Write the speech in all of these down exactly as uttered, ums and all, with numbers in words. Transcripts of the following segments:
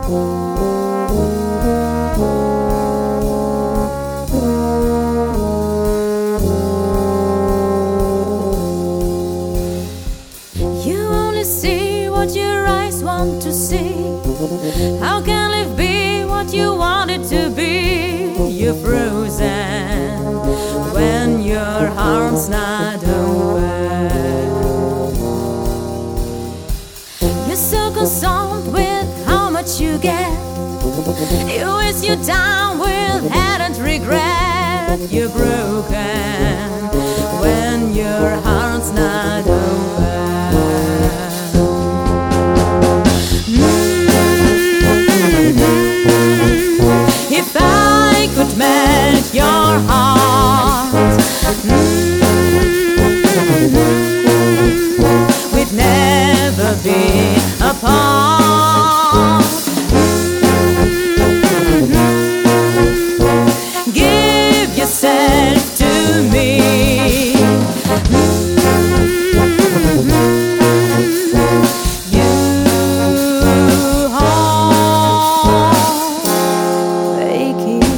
You only see what your eyes want to see. How can life be what you want it to be? You're frozen when your heart's not open. You're so concerned with how much you get. You waste your time with hate and regret. You're broken when your heart's not open. If I could melt your heart, mm-hmm, we'd never be apart. Mm-hmm, give yourself to me. Mm-hmm, you are aching.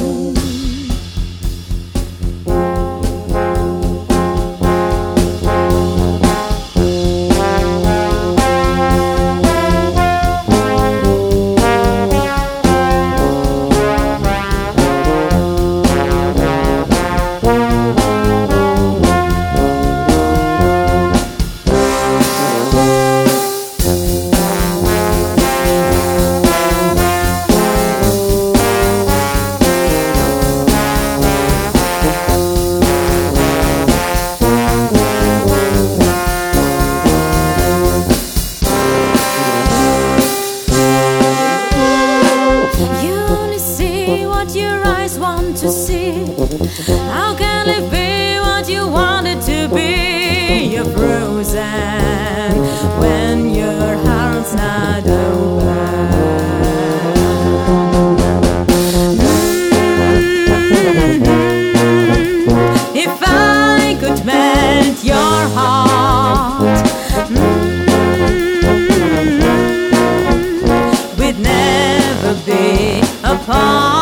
Your eyes want to see. How can it be what you want it to be? You're frozen when your heart's not open. Mm-hmm. If I could melt your heart, mm-hmm, we'd never be apart.